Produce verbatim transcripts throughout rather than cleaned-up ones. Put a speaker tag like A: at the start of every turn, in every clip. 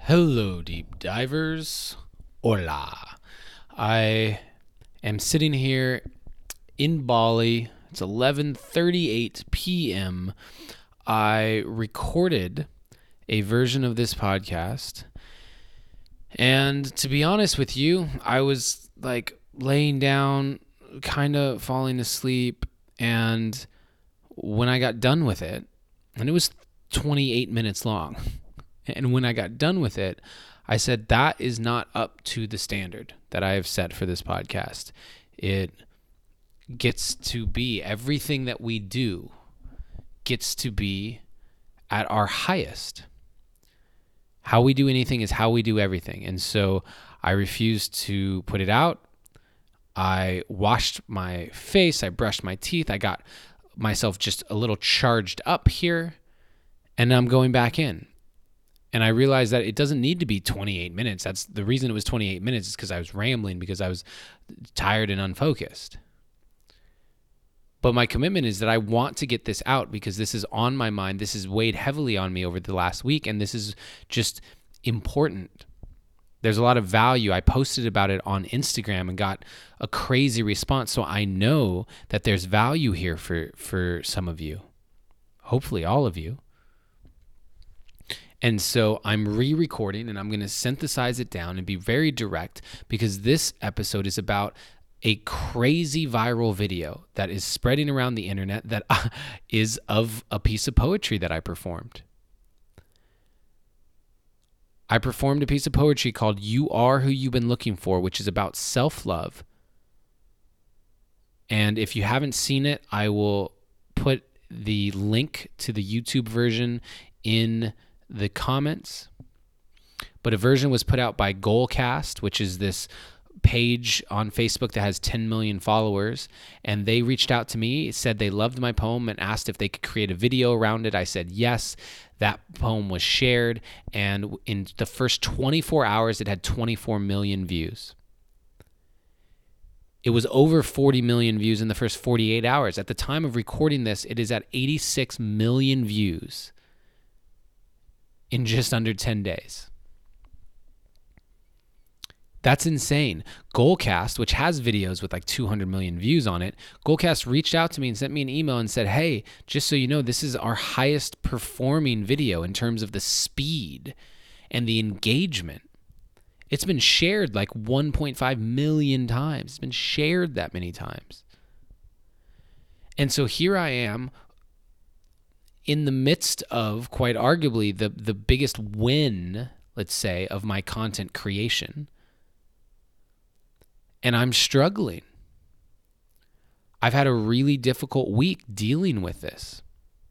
A: Hello, deep divers. Hola. I am sitting here in Bali. It's eleven thirty-eight p.m. I recorded a version of this podcast. And to be honest with you, I was like laying down, kind of falling asleep. And when I got done with it, and it was twenty-eight minutes long. And when I got done with it, I said, that is not up to the standard that I have set for this podcast. It gets to be, everything that we do gets to be at our highest. How we do anything is how we do everything. And so I refused to put it out. I washed my face. I brushed my teeth. I got myself just a little charged up here. And I'm going back in. And I realized that it doesn't need to be twenty-eight minutes. That's the reason it was twenty-eight minutes is because I was rambling, because I was tired and unfocused. But my commitment is that I want to get this out because this is on my mind. This has weighed heavily on me over the last week, and this is just important. There's a lot of value. I posted about it on Instagram and got a crazy response. So I know that there's value here for, for some of you, hopefully all of you. And so I'm re-recording and I'm going to synthesize it down and be very direct, because this episode is about a crazy viral video that is spreading around the internet that is of a piece of poetry that I performed. I performed a piece of poetry called You Are Who You've Been Looking For, which is about self-love. And if you haven't seen it, I will put the link to the YouTube version in the comments. But a version was put out by Goalcast, which is this page on Facebook that has ten million followers, and they reached out to me, said they loved my poem and asked if they could create a video around it. I said yes. That poem was shared, and in the first twenty-four hours it had twenty-four million views. It was over forty million views in the first forty-eight hours. At the time of recording this, it is at eighty-six million views in just under ten days. That's insane. Goalcast, which has videos with like two hundred million views on it, Goalcast reached out to me and sent me an email and said, hey, just so you know, this is our highest performing video in terms of the speed and the engagement. It's been shared like one point five million times. It's been shared that many times. And so here I am, in the midst of, quite arguably, the, the biggest win, let's say, of my content creation. And I'm struggling. I've had a really difficult week dealing with this.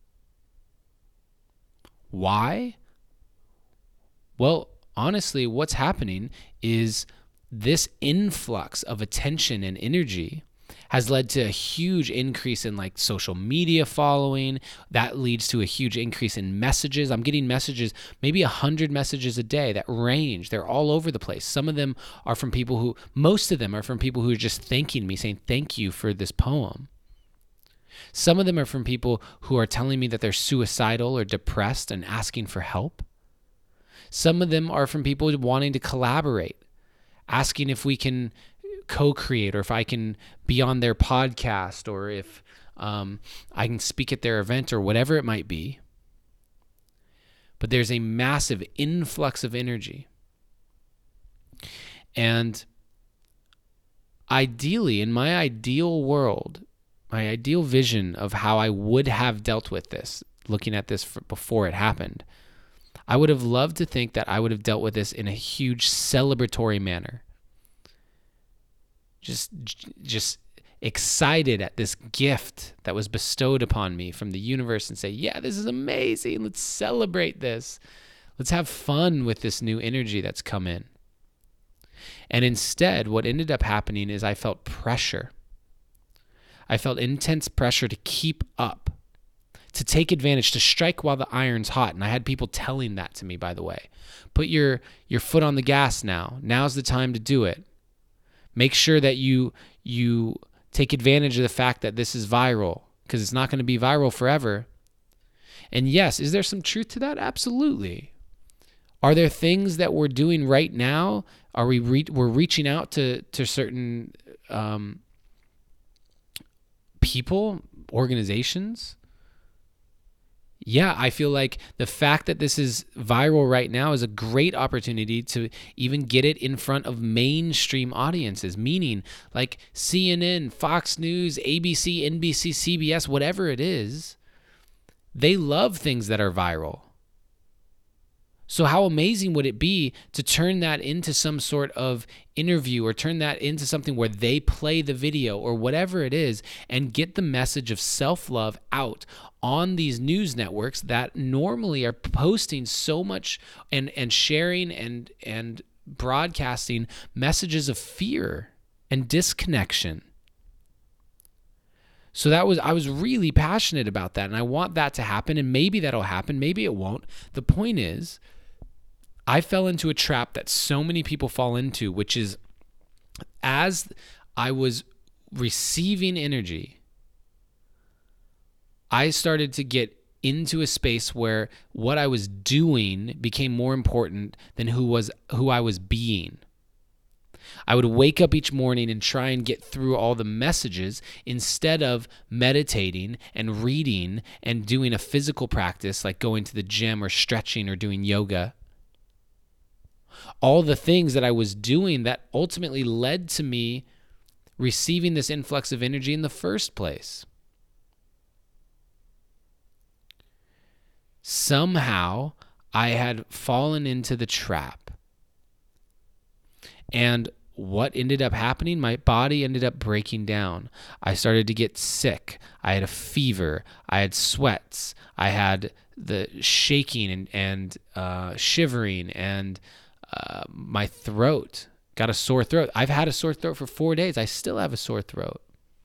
A: Why? Well, honestly, what's happening is this influx of attention and energy has led to a huge increase in like social media following. That leads to a huge increase in messages. I'm getting messages, maybe a hundred messages a day that range. They're all over the place. Some of them are from people who, most of them are from people who are just thanking me, saying thank you for this poem. Some of them are from people who are telling me that they're suicidal or depressed and asking for help. Some of them are from people wanting to collaborate, asking if we can co-create, or if I can be on their podcast, or if um, I can speak at their event, or whatever it might be. But there's a massive influx of energy. And ideally, in my ideal world, my ideal vision of how I would have dealt with this, looking at this before it happened, I would have loved to think that I would have dealt with this in a huge celebratory manner. Just, just excited at this gift that was bestowed upon me from the universe and say, yeah, this is amazing. Let's celebrate this. Let's have fun with this new energy that's come in. And instead, what ended up happening is I felt pressure. I felt intense pressure to keep up, to take advantage, to strike while the iron's hot. And I had people telling that to me, by the way. Put your, your foot on the gas now. Now's the time to do it. Make sure that you you take advantage of the fact that this is viral, because it's not going to be viral forever. And yes, is there some truth to that? Absolutely. Are there things that we're doing right now? Are we re- we're reaching out to to certain um, people, organizations? Yeah, I feel like the fact that this is viral right now is a great opportunity to even get it in front of mainstream audiences, meaning like C N N, Fox News, A B C, N B C, C B S, whatever it is. They love things that are viral. So how amazing would it be to turn that into some sort of interview or turn that into something where they play the video or whatever it is and get the message of self-love out on these news networks that normally are posting so much and, and sharing and, and broadcasting messages of fear and disconnection. So that was I was really passionate about that, and I want that to happen, and maybe that'll happen, maybe it won't. The point is, I fell into a trap that so many people fall into, which is as I was receiving energy, I started to get into a space where what I was doing became more important than who was who I was being. I would wake up each morning and try and get through all the messages instead of meditating and reading and doing a physical practice like going to the gym or stretching or doing yoga. All the things that I was doing that ultimately led to me receiving this influx of energy in the first place. Somehow I had fallen into the trap. And what ended up happening? My body ended up breaking down. I started to get sick. I had a fever. I had sweats. I had the shaking and, and uh, shivering, and uh, my throat got a sore throat. I've had a sore throat for four days. I still have a sore throat.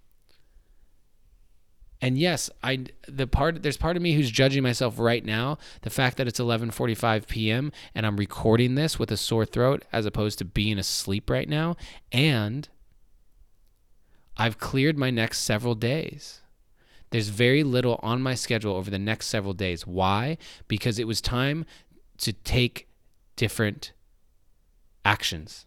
A: And yes, I the part there's part of me who's judging myself right now. The fact that it's eleven forty-five p.m. and I'm recording this with a sore throat as opposed to being asleep right now. And I've cleared my next several days. There's very little on my schedule over the next several days. Why? Because it was time to take different actions.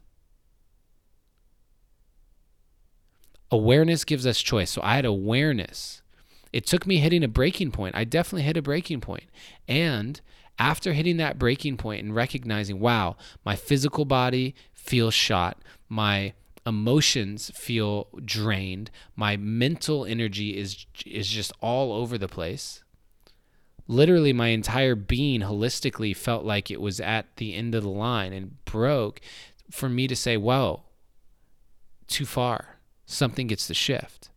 A: Awareness gives us choice. So I had awareness. It took me hitting a breaking point. I definitely hit a breaking point. And after hitting that breaking point and recognizing, wow, my physical body feels shot, my emotions feel drained, my mental energy is is just all over the place. Literally, my entire being holistically felt like it was at the end of the line and broke for me to say, whoa, too far. Something gets to shift.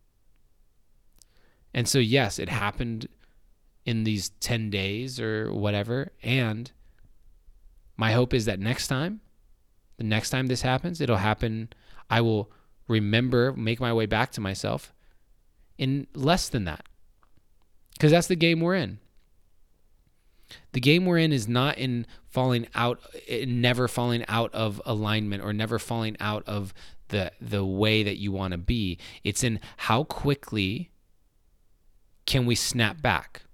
A: And so, yes, it happened in these ten days or whatever. And my hope is that next time, the next time this happens, it'll happen. I will remember, make my way back to myself in less than that. Because that's the game we're in. The game we're in is not in falling out, in never falling out of alignment or never falling out of the the way that you want to be. It's in how quickly can we snap back?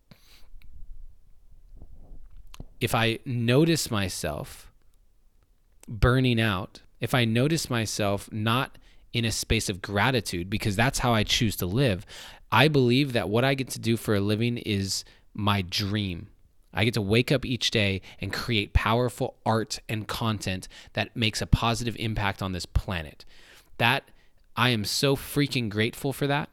A: If I notice myself burning out, if I notice myself not in a space of gratitude, because that's how I choose to live, I believe that what I get to do for a living is my dream. I get to wake up each day and create powerful art and content that makes a positive impact on this planet. That I am so freaking grateful for that.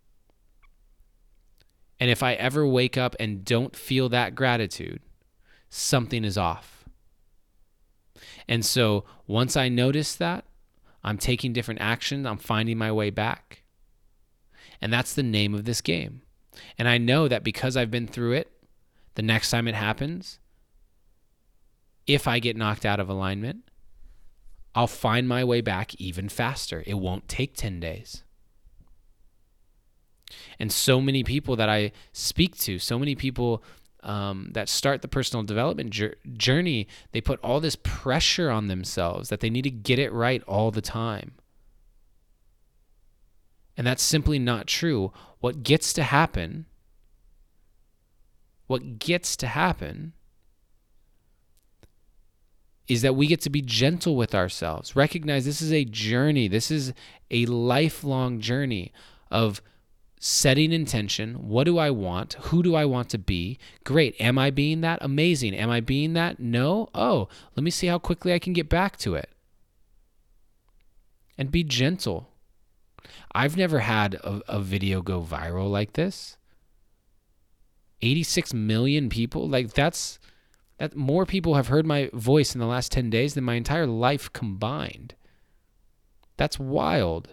A: And if I ever wake up and don't feel that gratitude, something is off. And so once I notice that, I'm taking different action. I'm finding my way back. And that's the name of this game. And I know that because I've been through it, the next time it happens, if I get knocked out of alignment, I'll find my way back even faster. It won't take ten days. And so many people that I speak to, so many people um, that start the personal development journey, they put all this pressure on themselves that they need to get it right all the time. And that's simply not true. What gets to happen, what gets to happen is that we get to be gentle with ourselves. Recognize this is a journey. This is a lifelong journey of setting intention. What do I want? Who do I want to be? Great. Am I being that? Amazing. Am I being that? No? Oh, let me see how quickly I can get back to it. And be gentle. I've never had a, a video go viral like this. eighty-six million people. Like that's... That more people have heard my voice in the last ten days than my entire life combined. That's wild.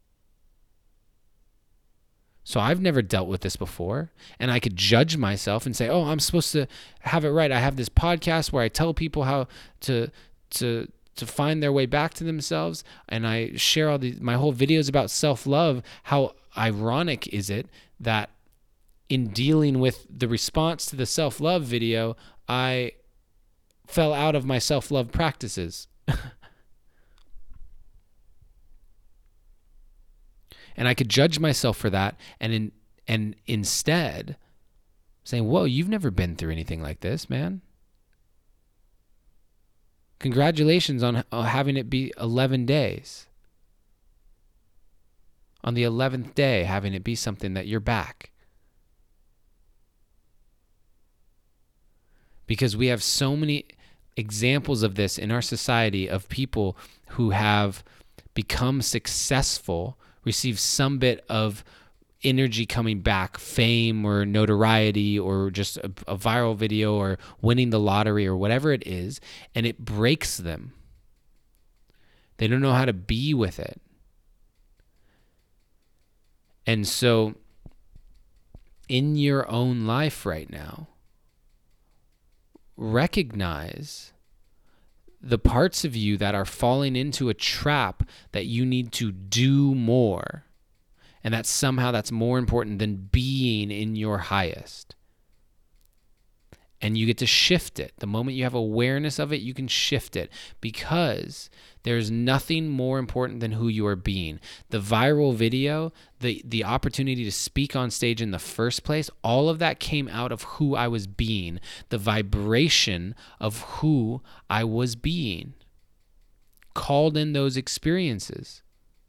A: So I've never dealt with this before, and I could judge myself and say, "Oh, I'm supposed to have it right. I have this podcast where I tell people how to to to find their way back to themselves, and I share all these my whole videos about self-love. How ironic is it that in dealing with the response to the self-love video, I fell out of my self-love practices." And I could judge myself for that, and in, and instead saying, "Whoa, you've never been through anything like this, man. Congratulations on having it be eleven days. On the eleventh day, having it be something that you're back." Because we have so many examples of this in our society of people who have become successful, receive some bit of energy coming back, fame or notoriety or just a, a viral video or winning the lottery or whatever it is, and it breaks them. They don't know how to be with it. And so in your own life right now, recognize the parts of you that are falling into a trap that you need to do more, and that somehow that's more important than being in your highest. And you get to shift it. The moment you have awareness of it, you can shift it, because there's nothing more important than who you are being. The viral video, the, the opportunity to speak on stage in the first place, all of that came out of who I was being, the vibration of who I was being, called in those experiences.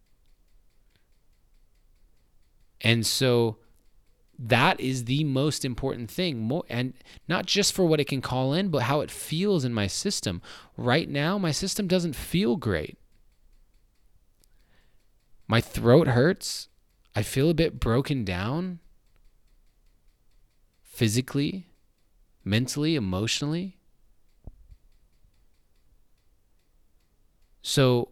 A: And so that is the most important thing, more, and not just for what it can call in, but how it feels in my system. Right now, my system doesn't feel great. My throat hurts. I feel a bit broken down, physically, mentally, emotionally. So,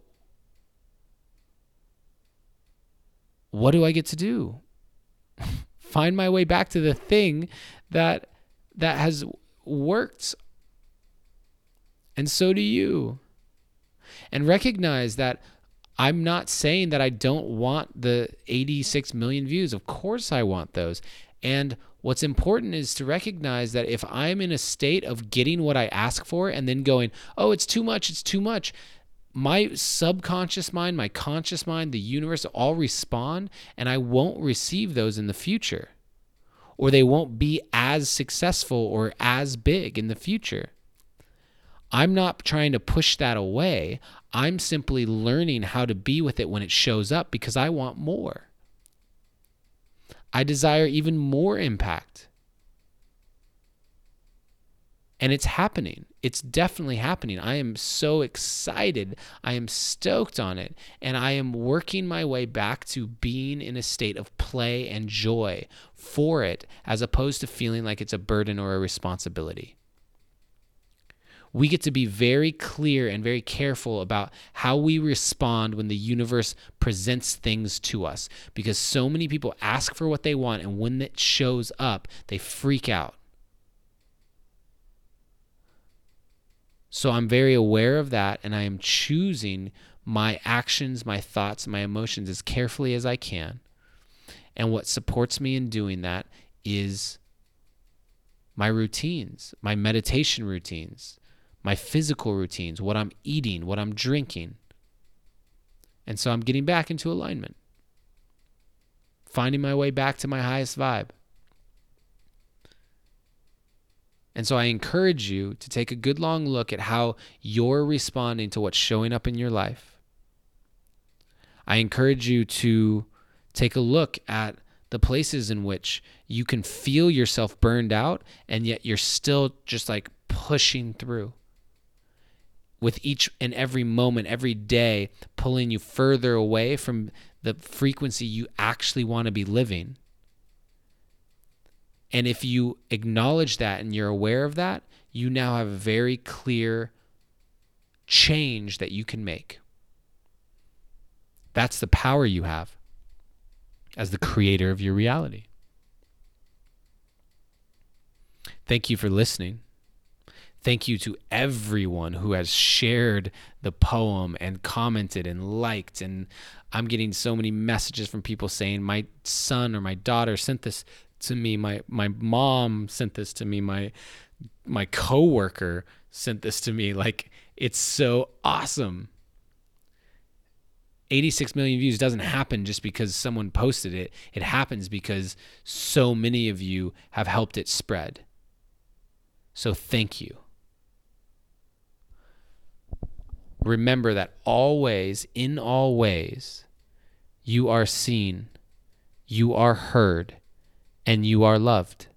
A: what do I get to do? Find my way back to the thing that that has worked. And so do you. And recognize that I'm not saying that I don't want the eighty-six million views. Of course I want those. And what's important is to recognize that if I'm in a state of getting what I ask for and then going, "Oh, it's too much, it's too much," my subconscious mind, my conscious mind, the universe all respond, and I won't receive those in the future, or they won't be as successful or as big in the future. I'm not trying to push that away. I'm simply learning how to be with it when it shows up, because I want more. I desire even more impact. And it's happening. It's definitely happening. I am so excited. I am stoked on it. And I am working my way back to being in a state of play and joy for it, as opposed to feeling like it's a burden or a responsibility. We get to be very clear and very careful about how we respond when the universe presents things to us, because so many people ask for what they want, and when it shows up, they freak out. So I'm very aware of that, and I am choosing my actions, my thoughts, my emotions as carefully as I can. And what supports me in doing that is my routines, my meditation routines, my physical routines, what I'm eating, what I'm drinking. And so I'm getting back into alignment, finding my way back to my highest vibe. And so I encourage you to take a good long look at how you're responding to what's showing up in your life. I encourage you to take a look at the places in which you can feel yourself burned out, and yet you're still just like pushing through. With each and every moment, every day, pulling you further away from the frequency you actually want to be living. And if you acknowledge that and you're aware of that, you now have a very clear change that you can make. That's the power you have as the creator of your reality. Thank you for listening. Thank you to everyone who has shared the poem and commented and liked. And I'm getting so many messages from people saying, my son or my daughter sent this to me. My my mom sent this to me. My my coworker sent this to me. Like, it's so awesome. eighty-six million views doesn't happen just because someone posted it. It happens because so many of you have helped it spread. So thank you. Remember that always, in all ways, you are seen, you are heard, and you are loved.